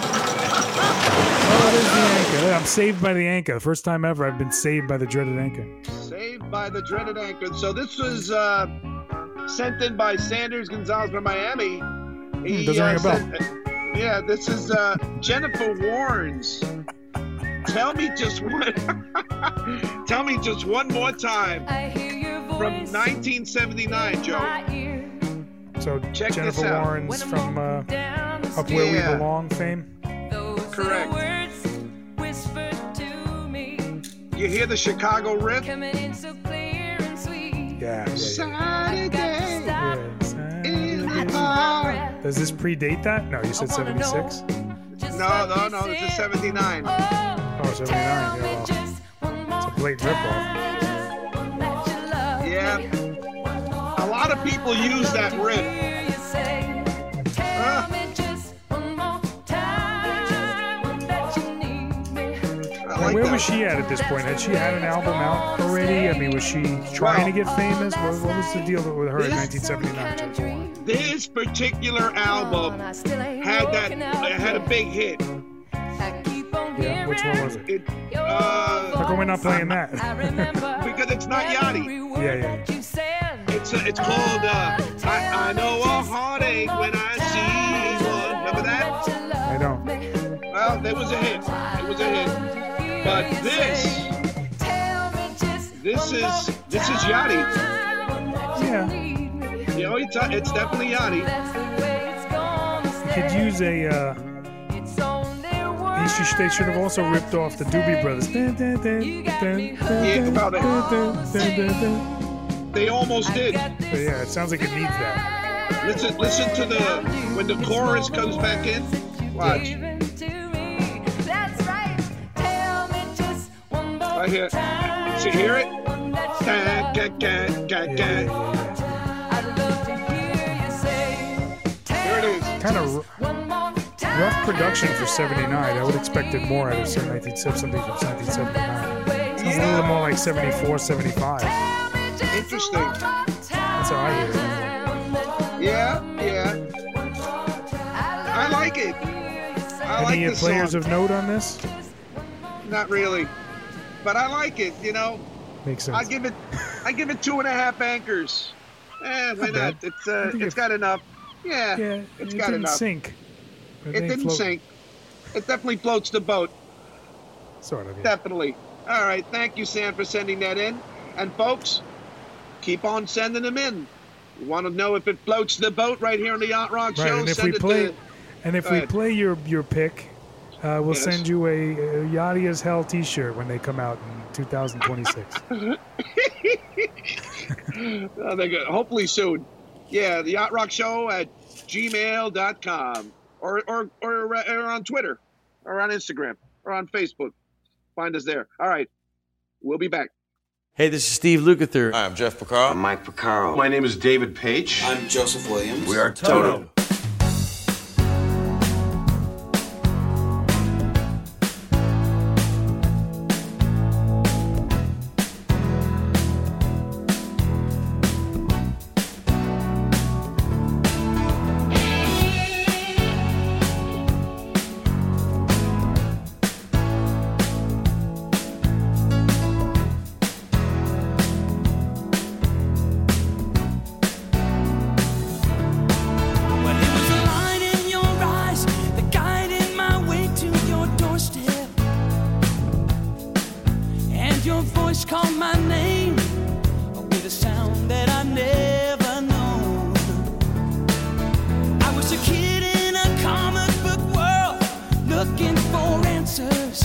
Oh, there's the anchor. I'm saved by the anchor. The first time ever I've been saved by the dreaded anchor. Saved by the dreaded anchor. So this was uh, sent in by Sanders Gonzalez from Miami. He, doesn't ring a bell. sent- yeah, this is uh, Jennifer Warnes. Tell me just one. Tell me just one more time. From nineteen seventy-nine, Joe. So Check Jennifer this out. Warren's from uh, Up Where Yeah. We Belong fame. Correct. You hear the Chicago riff? Yeah, yeah, yeah. Saturday Yeah, in the park. Does this predate that? No, you said seventy-six? No, no, no. This is seventy-nine. Oh, seventy-nine. Yeah, well, it's a blatant ripoff. Yeah. A lot of people use that riff. Huh? I Now, like where that. was she at at this point? Had she had an album out already? I mean, was she trying to get famous? What, what was the deal with her in nineteen seventy-nine? Jennifer Warren? This particular album had that had a big hit. Yeah, which one was it? It uh, How come we're not playing that? because it's not Yachty. yeah, yeah. It's uh, it's called uh, I, I know a heartache when I see one. Remember that? I don't. Well, there was a hit. It was a hit. But this, this is this is Yachty. Yeah. You know, it's, uh, it's definitely Yachty. Could use a. Uh, they should, they should have also ripped off the Doobie Brothers. Yeah, well, they, they almost did. But yeah, it sounds like it needs that. Listen, listen to the when the chorus comes back in. Watch. Right here. See, hear it? Ga, ga, ga, ga, ga. Here it is. Kind of rough production for seventy-nine. I would have expected more out of nineteen seventy from nineteen seventy-nine. Sounds a little more like seventy-four, seventy-five. Interesting. That's how I hear it. Yeah, yeah. I like it. I like Any the players song. of note on this? Not really, but I like it. You know, Makes sense. I give it, I give it two and a half anchors. Eh, why Not not? bad. It's uh, think it's it- got enough. Yeah, Yeah, it's it got didn't enough. sink. It didn't didn't float. sink. It definitely floats the boat. Sort of. Yeah. Definitely. All right. Thank you, Sam, for sending that in. And folks, keep on sending them in. You want to know if it floats the boat right here on the Yacht Rock Right, Show? and if Send we it play, to, and if Go we ahead. play your your pick, uh, we'll Yes. send you a, a Yachty as Hell T-shirt when they come out in two thousand twenty-six. Oh, they're good. Hopefully soon. Yeah, the Yacht Rock Show at gmail dot com or, or, or, or on Twitter or on Instagram or on Facebook. Find us there. All right. We'll be back. Hey, this is Steve Lukather. Hi, I'm Jeff Picaro. I'm Mike Picaro. My name is David Page. I'm Joseph Williams. We are Toto. Well, it was a light in your eyes that guided my way to your doorstep. And your voice called my name with a sound that I never known. I was a kid in a comic book world looking for answers.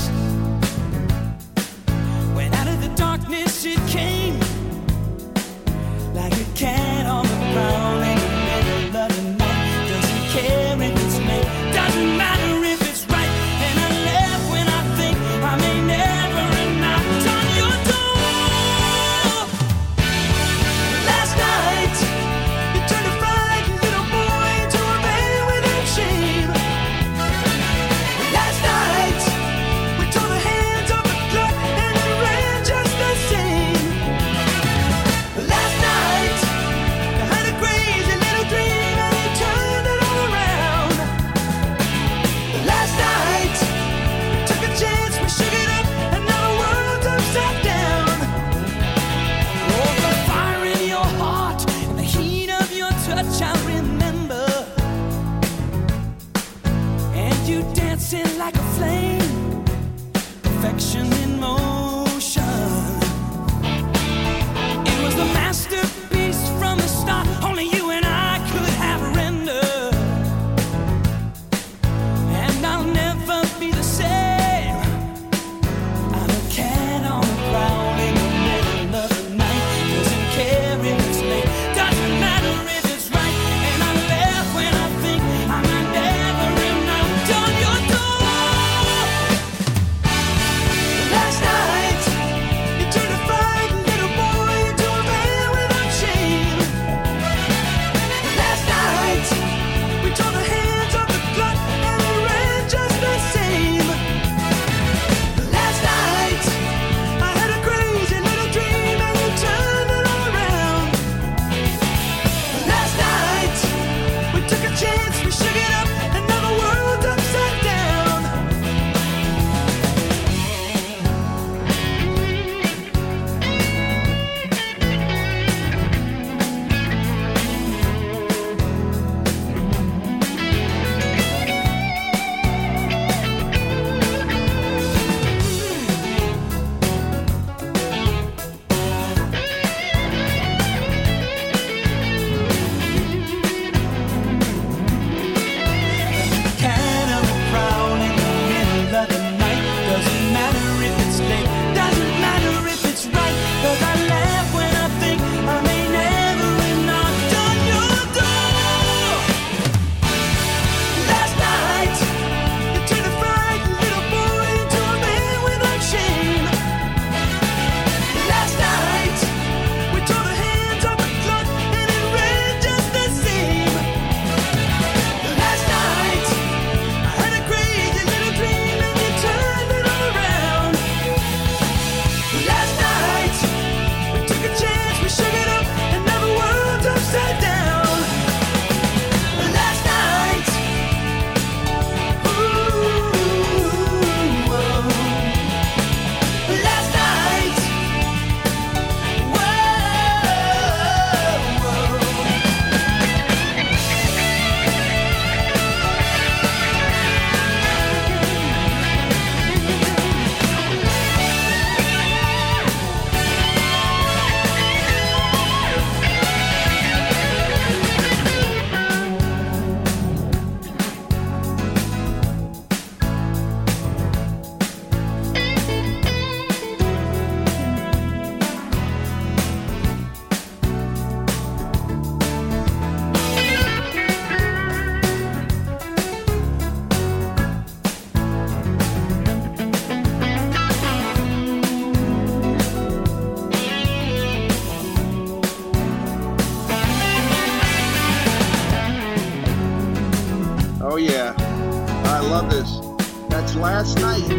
When out of the darkness it came like a cat on the prowl in the middle of the night. Doesn't care if it's late, doesn't matter if it's right. And I left when I think I may never have knocked on your door. dancing like a flame, perfection in motion. It was the masterpiece from the start, only you and I could have rendered. And I'll never be the same. I'm a cat on the ground in the middle of the night. Doesn't care if it's late, doesn't matter if it's right. And I laugh when I think I might never have knocked on your door. Last night, you turned a frightened little boy into a man without shame. Last night, we tore the hands of the clock and it ran just the same. Last night, I had a crazy little dream and you turned it all around. Last night, we took a chance, we shook it up, and now the world's upside down. Cat on the prowl in the middle of the night. Doesn't matter if it's late, doesn't matter if it's right. 'Cause I laugh when I think I may never have knocked on your door. Last night, you turned a frightened little boy into a man without shame. Last night, we tore the hands of the clock and it ran just the same. Last night, I had a crazy little dream and you turned it all around. Last night, we took a chance, we shook it up, and now the world's upside down. Last night, ooh, whoa. Last night, Oh yeah, I love this. That's Last Night,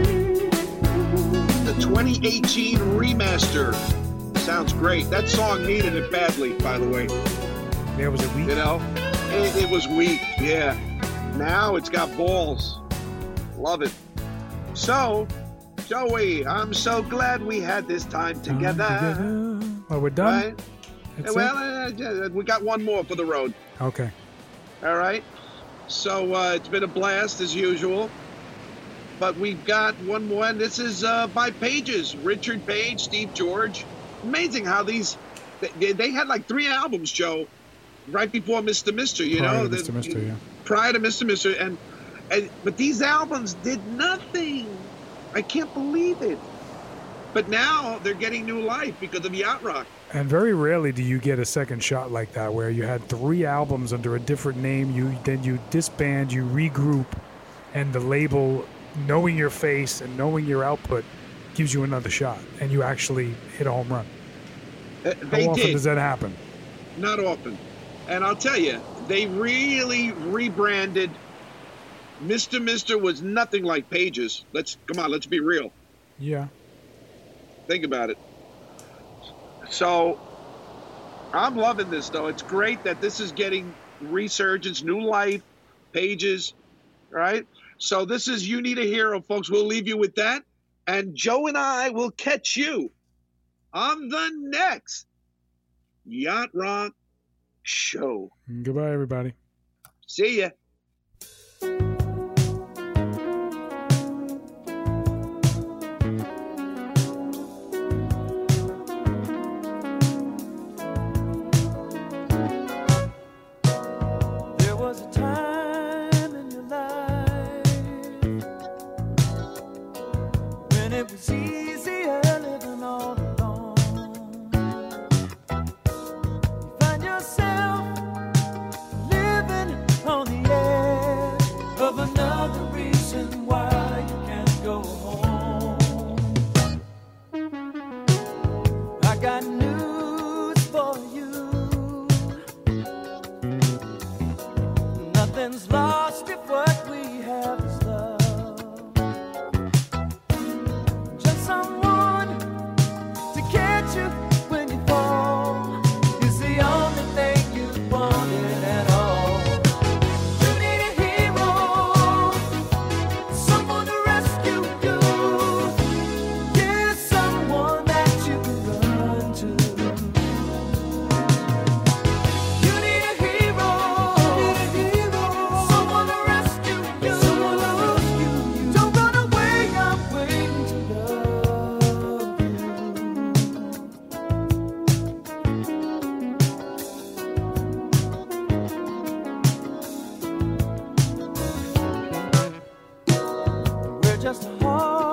the twenty eighteen remaster. Sounds great. That song needed it badly, by the way. Yeah, was it weak? You know, it, it was weak. Yeah. Now it's got balls. Love it. So, Joey, I'm so glad we had this time together. Well, we're done. Right? That's well, uh, yeah, we got one more for the road. Okay. All right. So uh, it's been a blast as usual. But we've got one more, and this is uh, by Pages. Richard Page, Steve George. Amazing how these, they, they had like three albums, Joe, right before Mister Mister, you Prior know? to the- Mister Mister, yeah. Prior to Mister Mister. And, and But these albums did nothing. I can't believe it. But now they're getting new life because of Yacht Rock. And very rarely do you get a second shot like that, where you had three albums under a different name. You then you disband, you regroup, and the label, knowing your face and knowing your output, gives you another shot, and you actually hit a home run. Uh, they How often did. does that happen? Not often. And I'll tell you, they really rebranded. Mister Mister was nothing like Pages. Let's come on, let's be real. Yeah. Think about it. So I'm loving this, though. It's great that this is getting resurgence, new life, Pages, right? So this is You Need a Hero, folks. We'll leave you with that. And Joe and I will catch you on the next Yacht Rock show. Goodbye, everybody. See ya. it was easier living all alone. You find yourself living on the edge of another reason why you can't go home. I got news for you. Nothing's lost if what we have is love. Just someone to catch you when you fall is the only thing you wanted at all. You need a hero, someone to rescue you. Yeah, someone that you can run to. You need a hero, someone to rescue you. Don't run away, I'm waiting to love you. We're just a heart